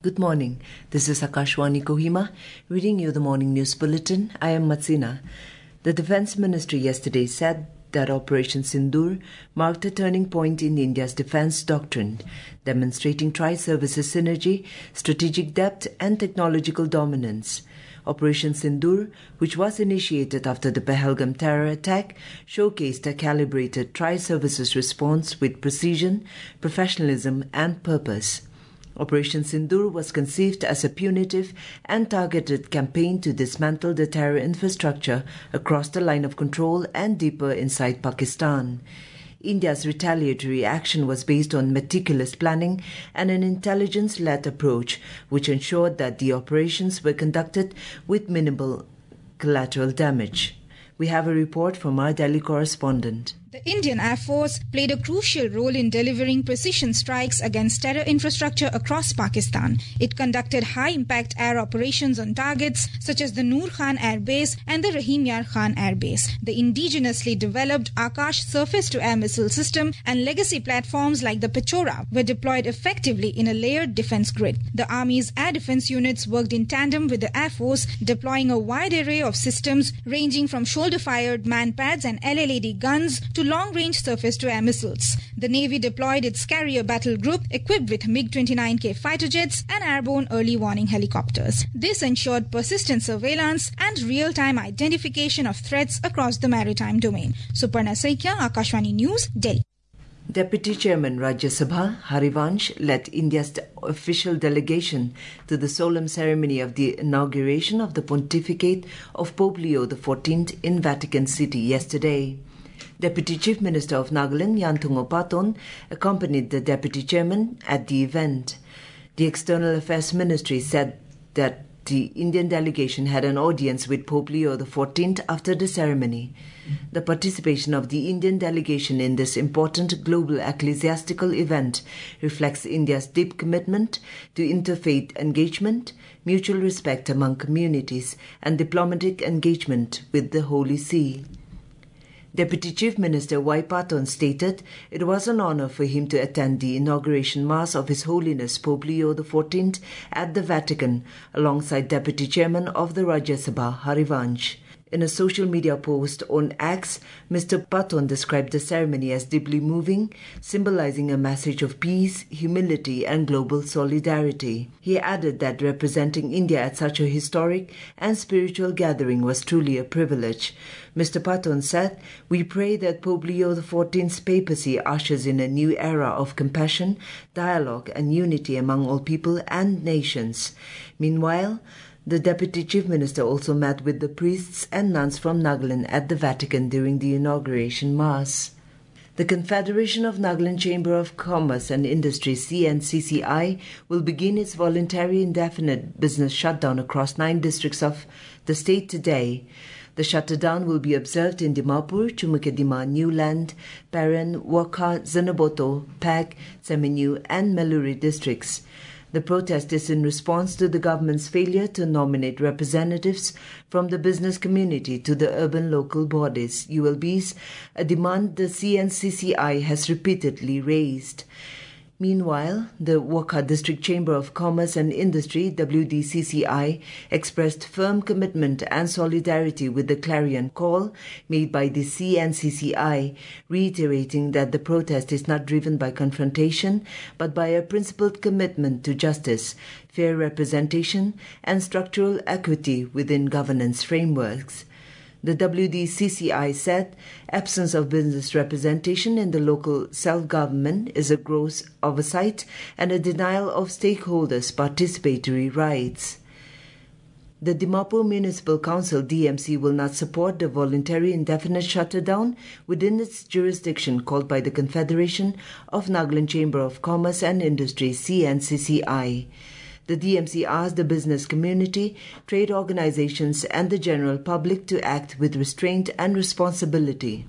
Good morning. This is Akashwani Kohima, reading you the morning news bulletin. I am Matsina. The Defence Ministry yesterday said that Operation Sindoor marked a turning point in India's defence doctrine, demonstrating tri-services synergy, strategic depth and technological dominance. Operation Sindoor, which was initiated after the Pahalgam terror attack, showcased a calibrated tri-services response with precision, professionalism and purpose. Operation Sindoor was conceived as a punitive and targeted campaign to dismantle the terror infrastructure across the line of control and deeper inside Pakistan. India's retaliatory action was based on meticulous planning and an intelligence-led approach, which ensured that the operations were conducted with minimal collateral damage. We have a report from our Delhi correspondent. The Indian Air Force played a crucial role in delivering precision strikes against terror infrastructure across Pakistan. It conducted high-impact air operations on targets such as the Noor Khan Air Base and the Rahim Yar Khan Air Base. The indigenously developed Akash surface-to-air missile system and legacy platforms like the Pechora were deployed effectively in a layered defense grid. The Army's air defense units worked in tandem with the Air Force, deploying a wide array of systems ranging from shoulder-fired man-pads and LLAD guns to long-range surface-to-air missiles. The Navy deployed its carrier battle group equipped with MiG-29K fighter jets and airborne early warning helicopters. This ensured persistent surveillance and real-time identification of threats across the maritime domain. Suparna Saikia, Akashwani News, Delhi. Deputy Chairman Rajya Sabha Harivansh led India's official delegation to the solemn ceremony of the inauguration of the pontificate of Pope Leo XIV in Vatican City yesterday. Deputy Chief Minister of Nagaland, Yantung Opaton, accompanied the Deputy Chairman at the event. The External Affairs Ministry said that the Indian delegation had an audience with Pope Leo XIV after the ceremony. The participation of the Indian delegation in this important global ecclesiastical event reflects India's deep commitment to interfaith engagement, mutual respect among communities, and diplomatic engagement with the Holy See. Deputy Chief Minister Y. Paton stated it was an honor for him to attend the inauguration Mass of His Holiness Pope Leo XIV at the Vatican alongside Deputy Chairman of the Rajya Sabha Harivansh. In a social media post on X, Mr. Paton described the ceremony as deeply moving, symbolizing a message of peace, humility and global solidarity. He added that representing India at such a historic and spiritual gathering was truly a privilege. Mr. Paton said, "We pray that Pope Leo XIV's papacy ushers in a new era of compassion, dialogue and unity among all people and nations." Meanwhile, the Deputy Chief Minister also met with the priests and nuns from Nagaland at the Vatican during the inauguration Mass. The Confederation of Nagaland Chamber of Commerce and Industry CNCCI will begin its voluntary indefinite business shutdown across 9 districts of the state today. The shutdown will be observed in Dimapur, Chumukedima, Newland, Paran, Wokha, Zanaboto, Pag, Seminyu and Meluri districts. The protest is in response to the government's failure to nominate representatives from the business community to the urban local bodies, ULBs, a demand the CNCCI has repeatedly raised. Meanwhile, the Wokha District Chamber of Commerce and Industry, WDCCI, expressed firm commitment and solidarity with the clarion call made by the CNCCI, reiterating that the protest is not driven by confrontation, but by a principled commitment to justice, fair representation, and structural equity within governance frameworks. The WDCCI said absence of business representation in the local self-government is a gross oversight and a denial of stakeholders' participatory rights. The Dimapur Municipal Council DMC will not support the voluntary indefinite shutdown within its jurisdiction called by the Confederation of Nagaland Chamber of Commerce and Industry CNCCI. The DMC asked the business community, trade organizations and the general public to act with restraint and responsibility.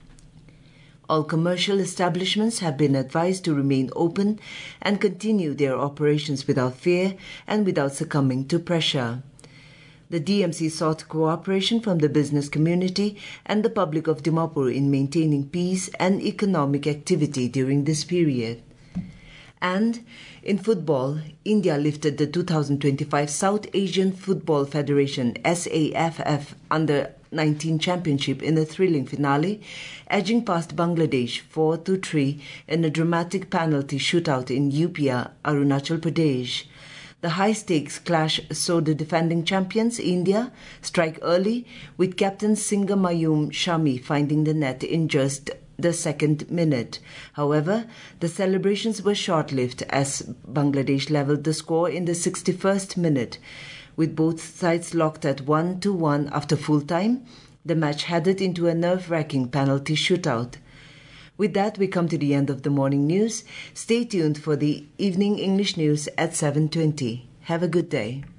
All commercial establishments have been advised to remain open and continue their operations without fear and without succumbing to pressure. The DMC sought cooperation from the business community and the public of Dimapur in maintaining peace and economic activity during this period. And in football, India lifted the 2025 South Asian Football Federation SAFF Under-19 Championship in a thrilling finale, edging past Bangladesh 4-3 in a dramatic penalty shootout in Upia, Arunachal Pradesh. The high-stakes clash saw the defending champions, India, strike early, with captain Singamayum Shami finding the net in just the second minute. However, the celebrations were short-lived as Bangladesh levelled the score in the 61st minute. With both sides locked at 1-1 after full time, the match headed into a nerve-wracking penalty shootout. With that, we come to the end of the morning news. Stay tuned for the evening English news at 7:20. Have a good day.